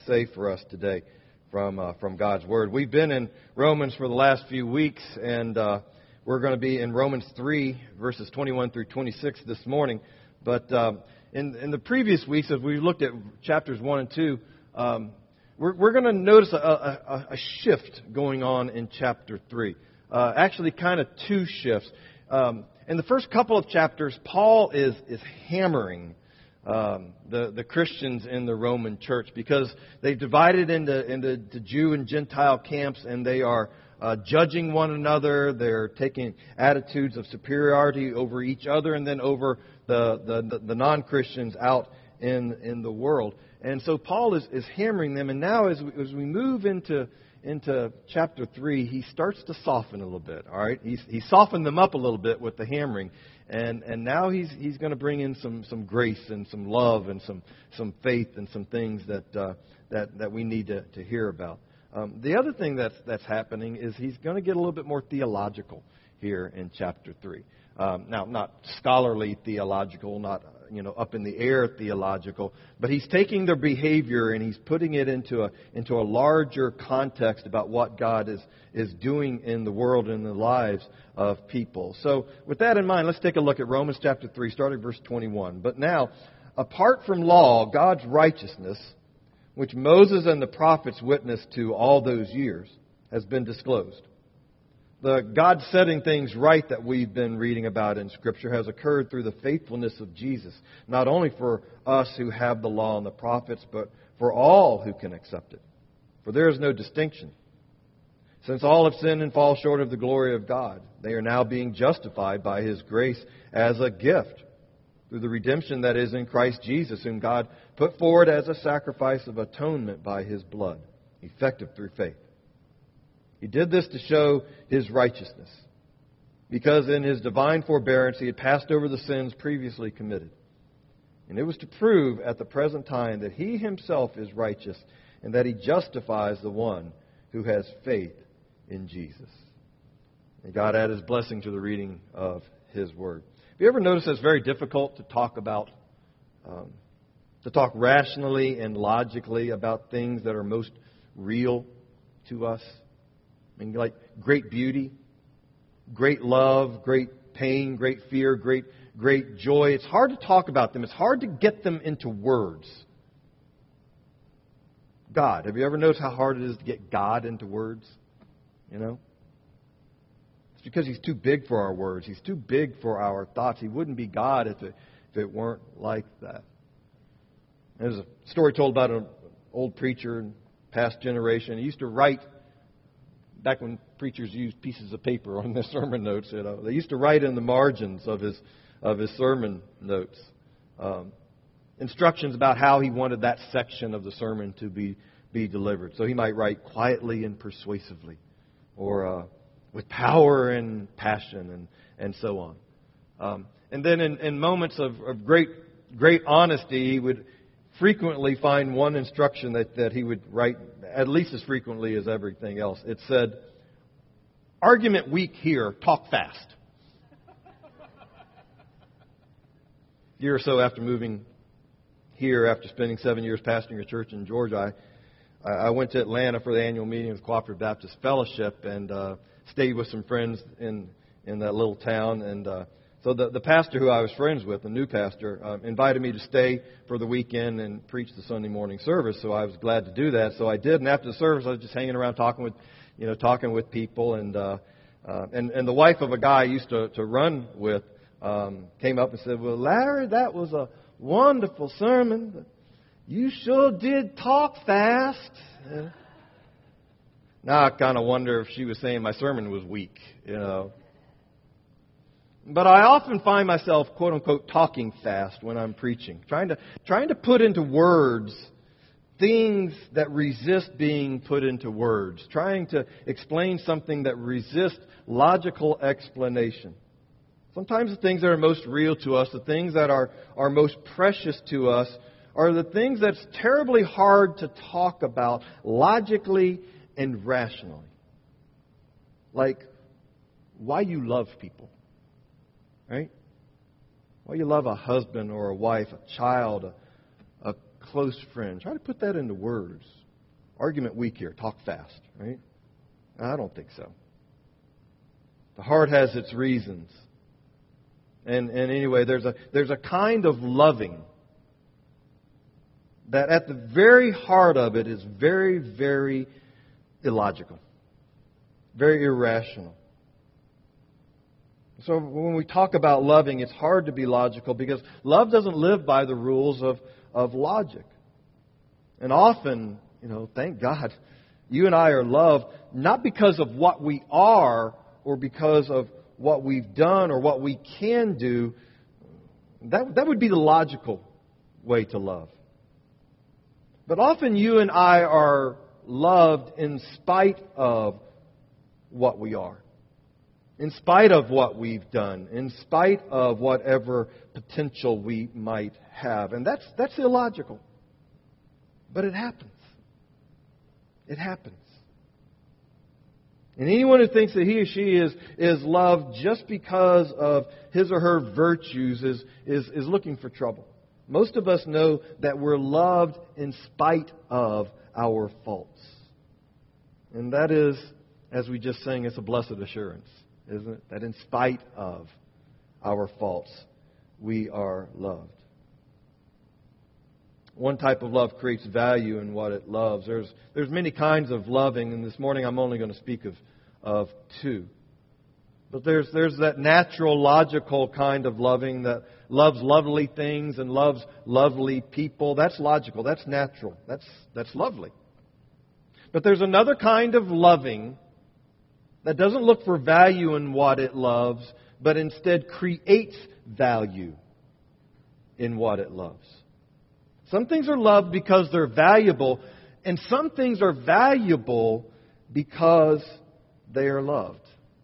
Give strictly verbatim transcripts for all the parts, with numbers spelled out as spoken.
say for us today from uh, from God's Word. We've been in Romans for the last few weeks, and uh, we're going to be in Romans three, verses twenty-one through twenty-six this morning. But um, in, in the previous weeks, as we looked at chapters one and two, um, we're, we're going to notice a, a, a shift going on in chapter three. Uh, actually, kind of two shifts. Um, in the first couple of chapters, Paul is is hammering um, the the Christians in the Roman church because they've divided into into the Jew and Gentile camps, and they are uh, judging one another. They're taking attitudes of superiority over each other, and then over the the, the non-Christians out in in the world. And so Paul is, is hammering them. And now, as we, as we move into into chapter three, he starts to soften a little bit. All right, he's he softened them up a little bit with the hammering, and and now he's he's going to bring in some some grace and some love and some some faith and some things that uh, that that we need to, to hear about. Um, the other thing that's that's happening is he's going to get a little bit more theological here in chapter three. Um, now, not scholarly theological, not you know up in the air theological, but he's taking their behavior and he's putting it into a into a larger context about what God is is doing in the world and in the lives of people. So, with that in mind, let's take a look at Romans chapter three, starting verse twenty-one. But now, apart from law, God's righteousness, which Moses and the prophets witnessed to all those years, has been disclosed. The God setting things right that we've been reading about in Scripture has occurred through the faithfulness of Jesus, not only for us who have the law and the prophets, but for all who can accept it. For there is no distinction. Since all have sinned and fall short of the glory of God, they are now being justified by His grace as a gift through the redemption that is in Christ Jesus, whom God put forward as a sacrifice of atonement by His blood, effective through faith. He did this to show His righteousness, because in His divine forbearance He had passed over the sins previously committed. And it was to prove at the present time that He Himself is righteous and that He justifies the one who has faith in Jesus. May God add His blessing to the reading of His Word. Have you ever noticed it's very difficult to talk about, um, to talk rationally and logically about things that are most real to us? I mean, like great beauty, great love, great pain, great fear, great great joy. It's hard to talk about them. It's hard to get them into words. God. Have you ever noticed how hard it is to get God into words? You know? It's because He's too big for our words. He's too big for our thoughts. He wouldn't be God if it, if it weren't like that. There's a story told about an old preacher in past generation. He used to write. Back when preachers used pieces of paper on their sermon notes, you know, they used to write in the margins of his of his sermon notes um, instructions about how he wanted that section of the sermon to be be delivered. So he might write quietly and persuasively, or uh, with power and passion, and and so on. Um, and then in, in moments of, of great great honesty, he would frequently find one instruction that, that he would write at least as frequently as everything else. It said, "Argument weak here, talk fast." A year or so after moving here, after spending seven years pastoring a church in Georgia, I, I went to Atlanta for the annual meeting of the Cooperative Baptist Fellowship and uh, stayed with some friends in, in that little town. And uh, So the, the pastor who I was friends with, the new pastor, uh, invited me to stay for the weekend and preach the Sunday morning service. So I was glad to do that. So I did. And after the service, I was just hanging around talking with, you know, talking with people. And uh, uh, and and the wife of a guy I used to to run with um, came up and said, "Well, Larry, that was a wonderful sermon, but you sure did talk fast." Yeah. Now I kind of wonder if she was saying my sermon was weak, you know. But I often find myself, quote unquote, talking fast when I'm preaching, trying to trying to put into words things that resist being put into words, trying to explain something that resists logical explanation. Sometimes the things that are most real to us, the things that are, are most precious to us, are the things that's terribly hard to talk about logically and rationally. Like why you love people. Right? Why you love a husband or a wife, a child, a, a close friend. Try to put that into words. Argument weak here. Talk fast, right? I don't think so. The heart has its reasons. And, and anyway, there's a, there's a kind of loving that at the very heart of it is very, very illogical. Very irrational. So when we talk about loving, it's hard to be logical because love doesn't live by the rules of, of logic. And often, you know, thank God, you and I are loved not because of what we are or because of what we've done or what we can do. That, that would be the logical way to love. But often you and I are loved in spite of what we are. In spite of what we've done. In spite of whatever potential we might have. And that's that's illogical. But it happens. It happens. And anyone who thinks that he or she is, is loved just because of his or her virtues is, is, is looking for trouble. Most of us know that we're loved in spite of our faults. And that is, as we just sang, it's a blessed assurance, isn't it? That in spite of our faults, we are loved. One type of love creates value in what it loves. There's there's many kinds of loving, and this morning I'm only going to speak of, of two. But there's there's that natural, logical kind of loving that loves lovely things and loves lovely people. That's logical. That's natural. That's that's lovely. But there's another kind of loving that doesn't look for value in what it loves, but instead creates value in what it loves. Some things are loved because they're valuable, and some things are valuable because they are loved.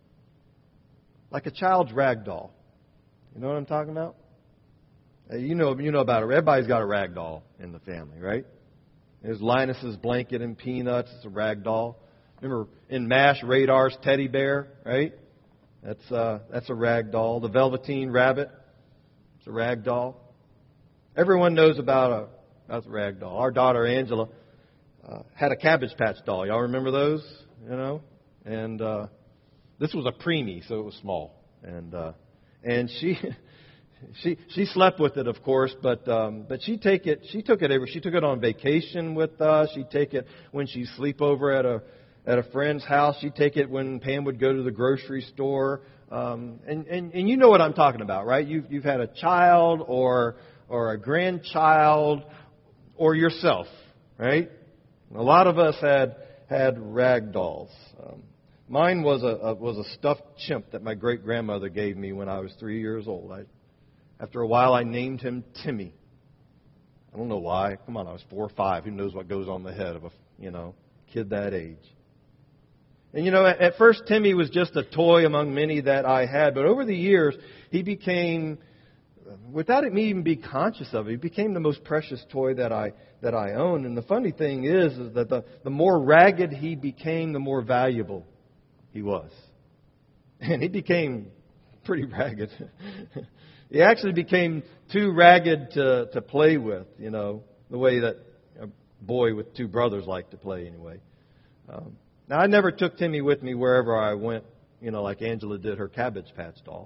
Like a child's rag doll. You know what I'm talking about? You know, you know about it. Everybody's got a rag doll in the family, right? There's Linus's blanket and Peanuts. It's a rag doll. Remember in MASH, Radar's teddy bear, right? That's uh, that's a rag doll. The Velveteen Rabbit. It's a rag doll. Everyone knows about a that's a rag doll. Our daughter Angela uh, had a Cabbage Patch doll. Y'all remember those? You know, and uh, this was a preemie, so it was small, and uh, and she she she slept with it, of course, but um, but she take it she took it every she took it on vacation with us. She'd take it when she'd sleep over at a at a friend's house. She'd take it when Pam would go to the grocery store. Um, and, and and you know what I'm talking about, right? You've you've had a child or or a grandchild or yourself, right? A lot of us had had rag dolls. Um, mine was a, a was a stuffed chimp that my great grandmother gave me when I was three years old. I, after a while, I named him Timmy. I don't know why. Come on, I was four or five. Who knows what goes on the head of a you know kid that age? And you know, at, at first, Timmy was just a toy among many that I had, but over the years, he became, without it me even be conscious of it, he became the most precious toy that I that I own. And the funny thing is, is that the, the more ragged he became, the more valuable he was. And he became pretty ragged. He actually became too ragged to, to play with, you know, the way that a boy with two brothers like to play anyway. Um, now, I never took Timmy with me wherever I went, you know, like Angela did her Cabbage Patch doll.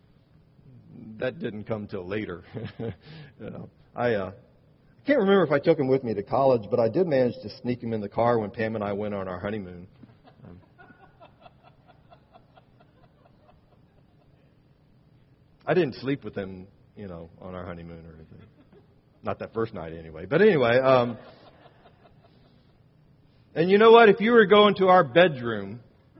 That didn't come till later. you know, I uh, can't remember if I took him with me to college, but I did manage to sneak him in the car when Pam and I went on our honeymoon. Um, I didn't sleep with him, you know, on our honeymoon or anything. Not that first night anyway. But anyway, um, and you know what? If you were going to our bedroom,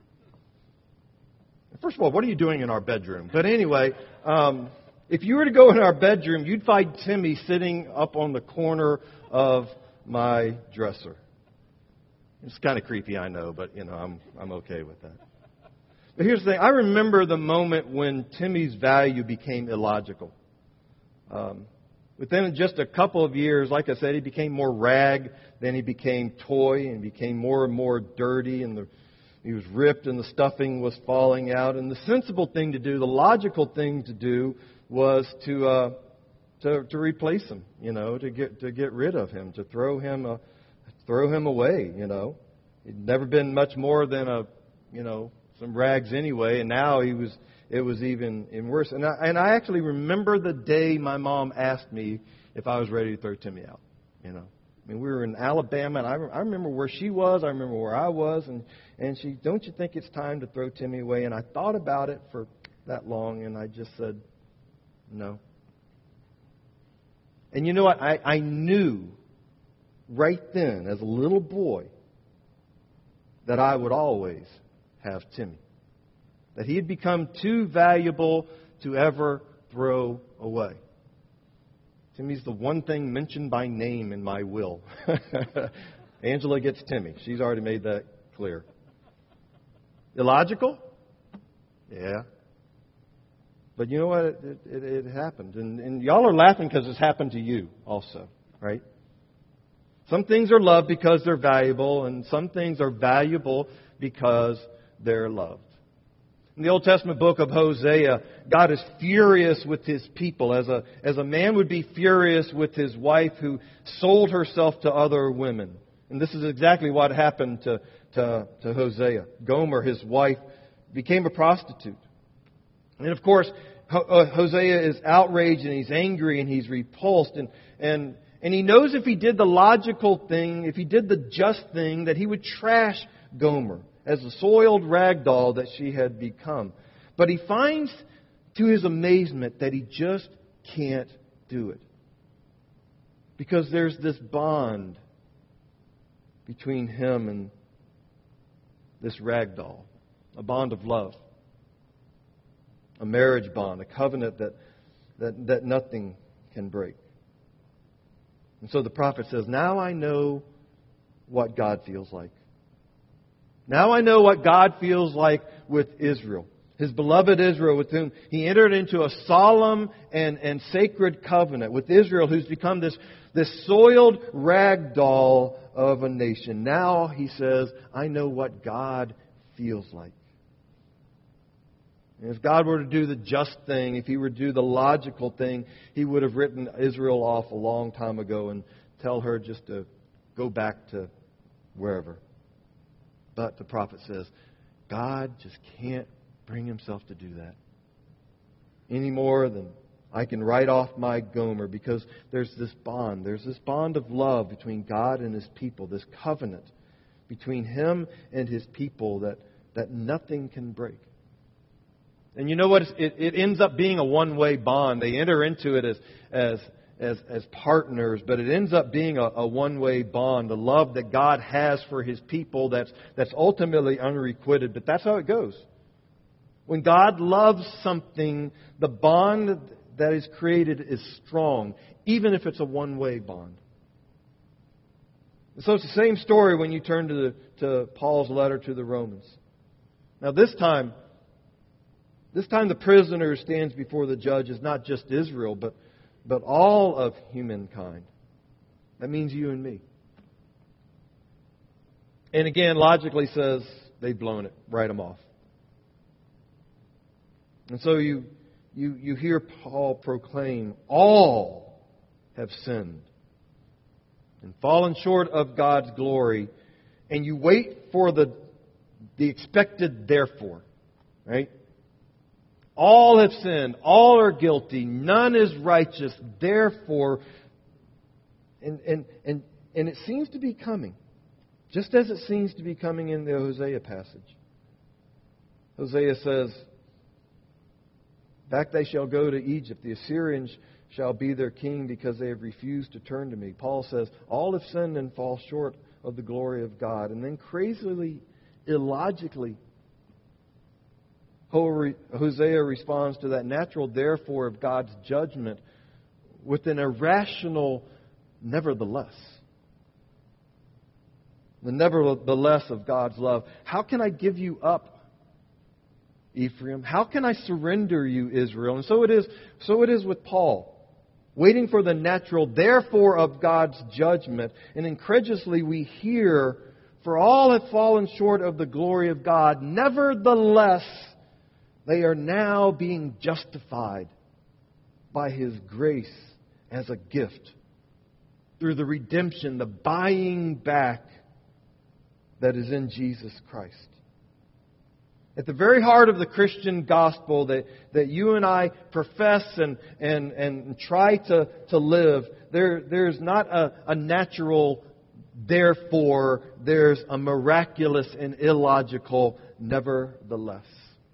first of all, what are you doing in our bedroom? But anyway, um, if you were to go in our bedroom, you'd find Timmy sitting up on the corner of my dresser. It's kind of creepy, I know, but you know, I'm I'm okay with that. But here's the thing: I remember the moment when Timmy's value became illogical. Um, within just a couple of years, like I said, he became more rag, then he became toy, and became more and more dirty, and the He was ripped and the stuffing was falling out. And the sensible thing to do, the logical thing to do, was to uh, to, to replace him, you know, to get to get rid of him, to throw him uh, throw him away, you know. He'd never been much more than a, you know, some rags anyway, and now he was it was even, even worse. And I, and I actually remember the day my mom asked me if I was ready to throw Timmy out, you know. I mean, we were in Alabama, and I, I remember where she was, I remember where I was, and, and she, don't you think it's time to throw Timmy away? And I thought about it for that long, and I just said, no. And you know what? I, I knew right then, as a little boy, that I would always have Timmy. That he had become too valuable to ever throw away. Timmy's the one thing mentioned by name in my will. Angela gets Timmy. She's already made that clear. Illogical? Yeah. But you know what? It, it, it happened. And, and y'all are laughing because it's happened to you also, right? Some things are loved because they're valuable, and some things are valuable because they're loved. In the Old Testament book of Hosea, God is furious with His people, as a as a man would be furious with his wife who sold herself to other women. And this is exactly what happened to, to, to Hosea. Gomer, his wife, became a prostitute. And of course, Hosea is outraged and he's angry and he's repulsed. And, and, and he knows if he did the logical thing, if he did the just thing, that he would trash Gomer as a soiled rag doll that she had become. But he finds, to his amazement, that he just can't do it. Because there's this bond between him and this rag doll. A bond of love. A marriage bond. A covenant that, that, that nothing can break. And so the prophet says, now I know what God feels like. Now I know what God feels like with Israel. His beloved Israel, with whom He entered into a solemn and, and sacred covenant. With Israel, who's become this, this soiled rag doll of a nation. Now, he says, I know what God feels like. And if God were to do the just thing, if He were to do the logical thing, He would have written Israel off a long time ago and tell her just to go back to wherever. But the prophet says, God just can't bring Himself to do that. Any more than I can write off my Gomer, because there's this bond. There's this bond of love between God and His people. This covenant between Him and His people that, that nothing can break. And you know what? It, it ends up being a one-way bond. They enter into it as as as, as partners, but it ends up being a, a one-way bond, a love that God has for His people that's that's ultimately unrequited. But that's how it goes. When God loves something, the bond that is created is strong, even if it's a one-way bond. So it's the same story when you turn to the, to Paul's letter to the Romans. Now this time, this time the prisoner who stands before the judge is not just Israel, but but all of humankind. That means you and me. And again, logically says they've blown it. Write them off. And so you you you hear Paul proclaim, all have sinned and fallen short of God's glory, and you wait for the the expected therefore, right? All have sinned, all are guilty, none is righteous, therefore, and and and and it seems to be coming, just as it seems to be coming in the Hosea passage. Hosea says, back they shall go to Egypt, the Assyrians shall be their king because they have refused to turn to me. Paul says, all have sinned and fall short of the glory of God. And then crazily, illogically, Hosea responds to that natural therefore of God's judgment with an irrational nevertheless. The nevertheless of God's love. How can I give you up, Ephraim? How can I surrender you, Israel? And so it is, so it is with Paul. Waiting for the natural therefore of God's judgment. And incredulously we hear, for all have fallen short of the glory of God. Nevertheless, they are now being justified by His grace as a gift through the redemption, the buying back that is in Jesus Christ. At the very heart of the Christian gospel that, that you and I profess and, and, and try to, to live, there, there's not a, a natural therefore, there's a miraculous and illogical nevertheless.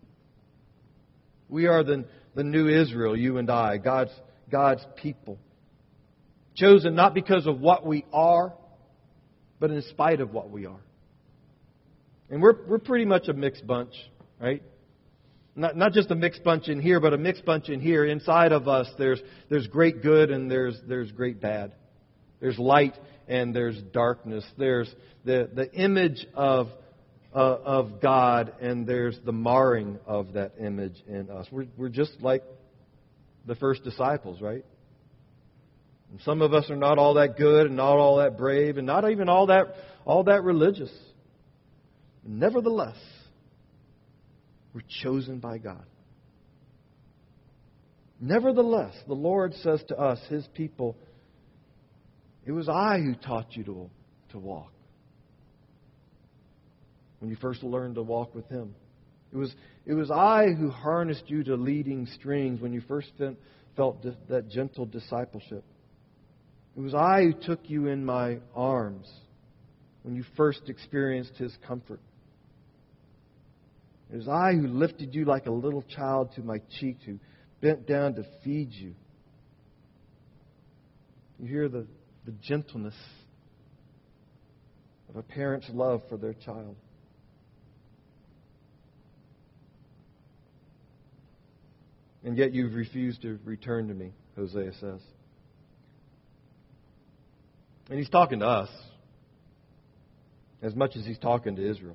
We are the, the new Israel, you and I, God's, God's people. Chosen not because of what we are, but in spite of what we are. And we're we're pretty much a mixed bunch, right? Not not just a mixed bunch in here, but a mixed bunch in here. Inside of us, there's there's great good and there's there's great bad. There's light and there's darkness. There's the the image of uh, of God and there's the marring of that image in us. We're we're just like the first disciples, right? And some of us are not all that good and not all that brave and not even all that all that religious. Nevertheless, we're chosen by God. Nevertheless, the Lord says to us, His people, it was I who taught you to, to walk. When you first learned to walk with Him. It was, it was I who harnessed you to leading strings when you first felt that gentle discipleship. It was I who took you in my arms when you first experienced His comfort. It was I who lifted you like a little child to my cheek, who bent down to feed you. You hear the, the gentleness of a parent's love for their child. And yet you've refused to return to me, Hosea says. And he's talking to us as much as he's talking to Israel.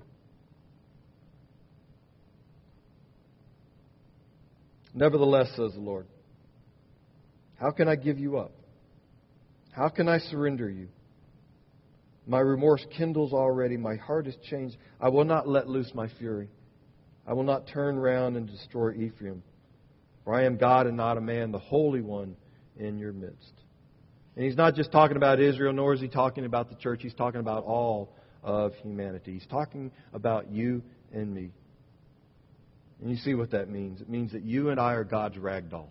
Nevertheless, says the Lord, how can I give you up? How can I surrender you? My remorse kindles already. My heart is changed. I will not let loose my fury. I will not turn round and destroy Ephraim. For I am God and not a man, the Holy One in your midst. And he's not just talking about Israel, nor is he talking about the church. He's talking about all of humanity. He's talking about you and me. And you see what that means. It means that you and I are God's rag dolls.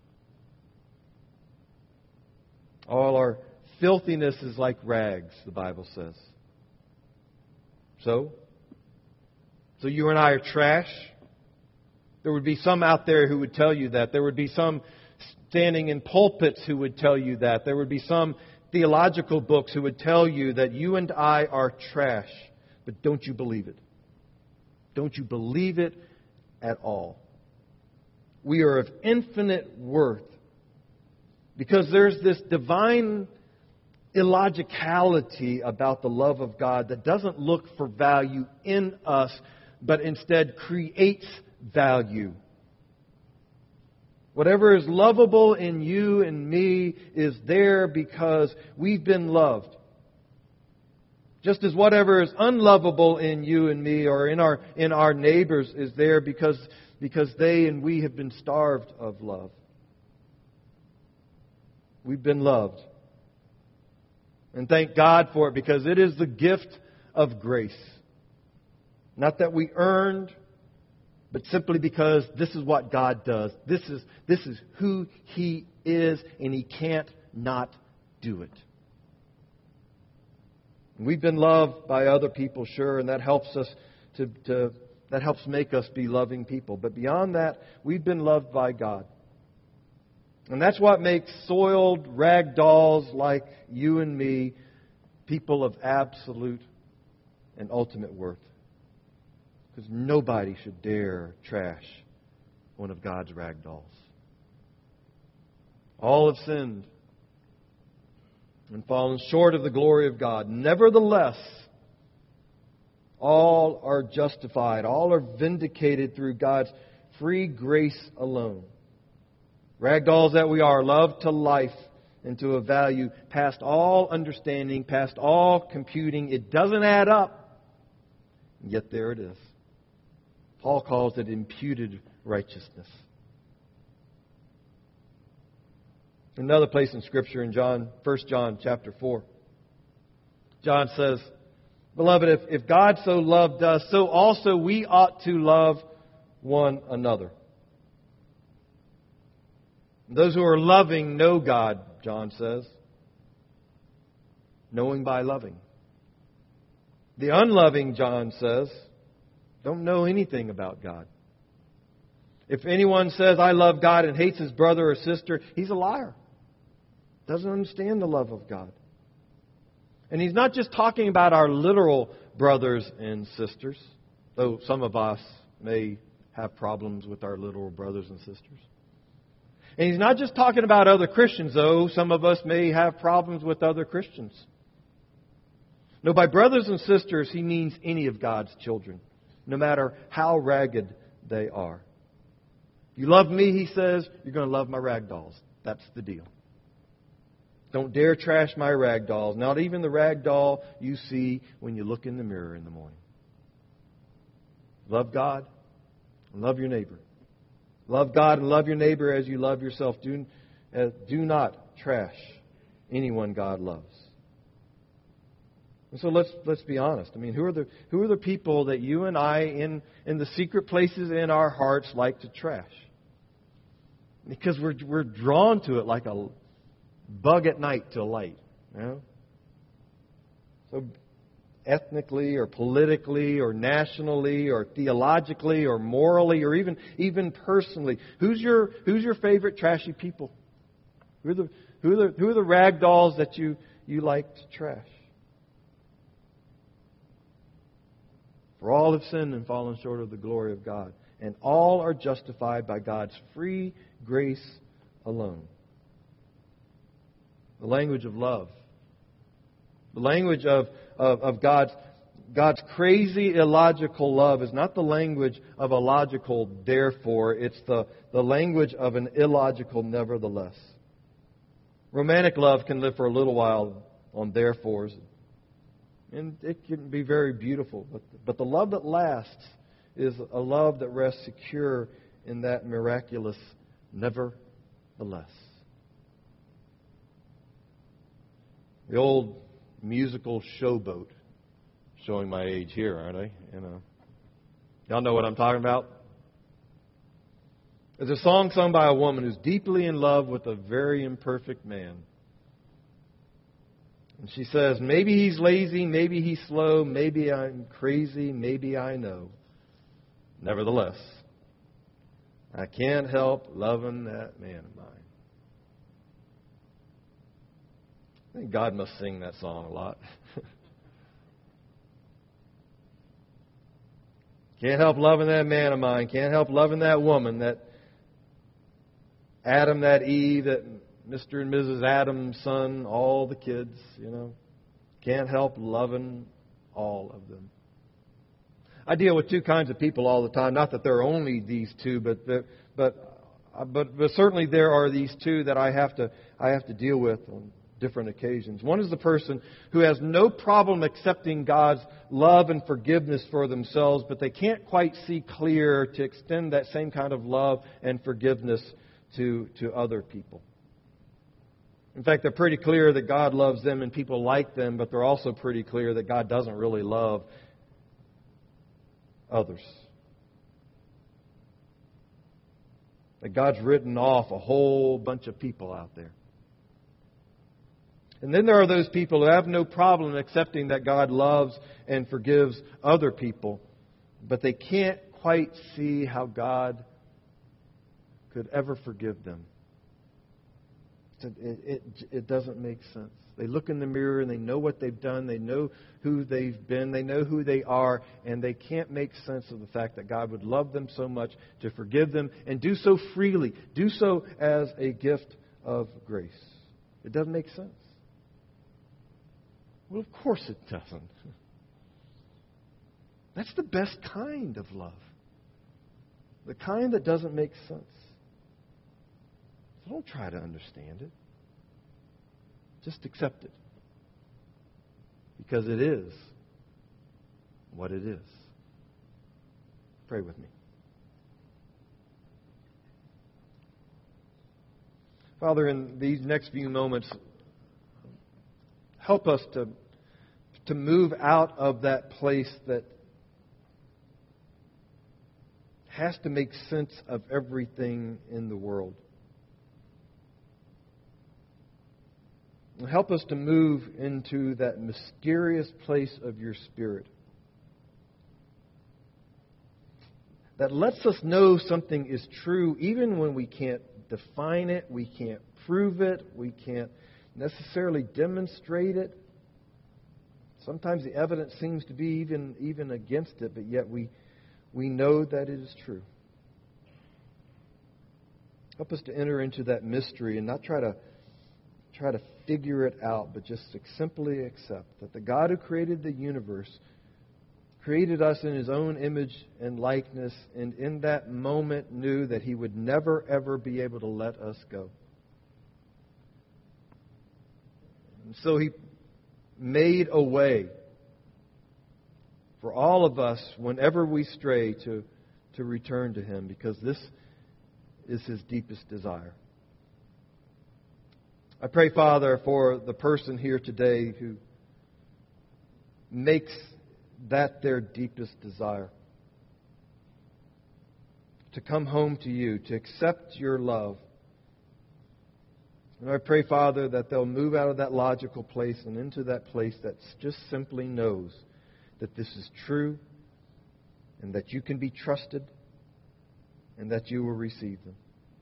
All our filthiness is like rags, the Bible says. So? So you and I are trash? There would be some out there who would tell you that. There would be some standing in pulpits who would tell you that. There would be some theological books who would tell you that you and I are trash. But don't you believe it? Don't you believe it at all? We are of infinite worth because there's this divine illogicality about the love of God that doesn't look for value in us, but instead creates value. Whatever is lovable in you and me is there because we've been loved. Just as whatever is unlovable in you and me or in our in our neighbors is there because, because they and we have been starved of love. We've been loved. And thank God for it because it is the gift of grace. Not that we earned, but simply because this is what God does. This is, this is who He is, and He can't not do it. We've been loved by other people, sure, and that helps us to, to that helps make us be loving people. But beyond that, we've been loved by God. And that's what makes soiled rag dolls like you and me people of absolute and ultimate worth. Because nobody should dare trash one of God's rag dolls. All have sinned and fallen short of the glory of God. Nevertheless, all are justified. All are vindicated through God's free grace alone. Ragdolls that we are, loved to life and to a value past all understanding, past all computing. It doesn't add up. Yet there it is. Paul calls it imputed righteousness. Another place in Scripture in John, First John chapter four. John says, Beloved, if, if God so loved us, so also we ought to love one another. Those who are loving know God, John says. Knowing by loving. The unloving, John says, don't know anything about God. If anyone says, I love God and hates his brother or sister, he's a liar. Doesn't understand the love of God. And he's not just talking about our literal brothers and sisters, though some of us may have problems with our literal brothers and sisters. And he's not just talking about other Christians, though some of us may have problems with other Christians. No, by brothers and sisters, he means any of God's children, no matter how ragged they are. You love me, he says, you're going to love my rag dolls. That's the deal. Don't dare trash my rag dolls, not even the rag doll you see when you look in the mirror in the morning. Love God and love your neighbor. Love God and love your neighbor as you love yourself. Do, uh, do not trash anyone God loves. And so let's let's be honest. I mean, who are the who are the people that you and I in in the secret places in our hearts like to trash? Because we're we're drawn to it like a bug at night to light. You know? So ethnically or politically or nationally or theologically or morally or even even personally, who's your who's your favorite trashy people? Who are the who are the who are the rag dolls that you, you like to trash? For all have sinned and fallen short of the glory of God, and all are justified by God's free grace alone. The language of love. The language of, of, of God's, God's crazy, illogical love is not the language of a logical therefore. It's the, the language of an illogical nevertheless. Romantic love can live for a little while on therefores. And it can be very beautiful. But, but the love that lasts is a love that rests secure in that miraculous nevertheless. The old musical Showboat, showing my age here, aren't I? You know, y'all know what I'm talking about? It's a song sung by a woman who's deeply in love with a very imperfect man. And she says, maybe he's lazy, maybe he's slow, maybe I'm crazy, maybe I know. Nevertheless, I can't help loving that man of mine. I think God must sing that song a lot. Can't help loving that man of mine. Can't help loving that woman, that Adam, that Eve, that Mister and Missus Adams' son, all the kids, you know. Can't help loving all of them. I deal with two kinds of people all the time. Not that there are only these two, but but but but, but certainly there are these two that I have to I have to deal with on different occasions. One is the person who has no problem accepting God's love and forgiveness for themselves, but they can't quite see clear to extend that same kind of love and forgiveness to to other people. In fact, they're pretty clear that God loves them and people like them, but they're also pretty clear that God doesn't really love others. That God's written off a whole bunch of people out there. And then there are those people who have no problem accepting that God loves and forgives other people, but they can't quite see how God could ever forgive them. It, it, it doesn't make sense. They look in the mirror and they know what they've done. They know who they've been. They know who they are. And they can't make sense of the fact that God would love them so much to forgive them and do so freely. Do so as a gift of grace. It doesn't make sense. Well, of course it doesn't. That's the best kind of love. The kind that doesn't make sense. So don't try to understand it. Just accept it. Because it is what it is. Pray with me. Father, in these next few moments, help us to, to move out of that place that has to make sense of everything in the world. And help us to move into that mysterious place of your Spirit that lets us know something is true even when we can't define it, we can't prove it, we can't necessarily demonstrate it. Sometimes the evidence seems to be even, even against it, but yet we, we know that it is true. Help us to enter into that mystery and not try to try to figure it out, but just simply accept that the God who created the universe created us in His own image and likeness, and in that moment knew that He would never, ever be able to let us go. And so He made a way for all of us, whenever we stray, to, to return to Him, because this is His deepest desire. I pray, Father, for the person here today who makes that their deepest desire, to come home to You, to accept Your love. And I pray, Father, that they'll move out of that logical place and into that place that just simply knows that this is true and that You can be trusted and that You will receive them.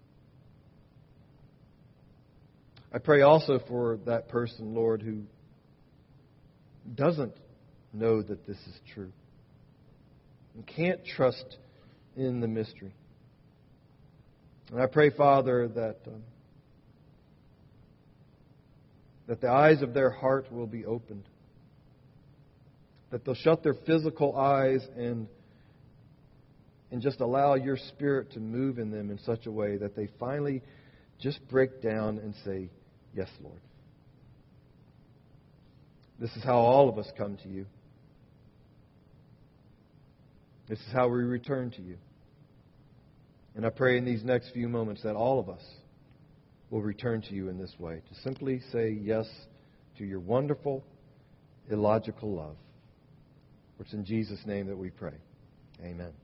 I pray also for that person, Lord, who doesn't know that this is true and can't trust in the mystery. And I pray, Father, that um, that the eyes of their heart will be opened, that they'll shut their physical eyes and and just allow Your Spirit to move in them in such a way that they finally just break down and say, "Yes, Lord." This is how all of us come to You. This is how we return to You. And I pray in these next few moments that all of us will return to You in this way, to simply say yes to Your wonderful, illogical love. For it's in Jesus' name that we pray. Amen.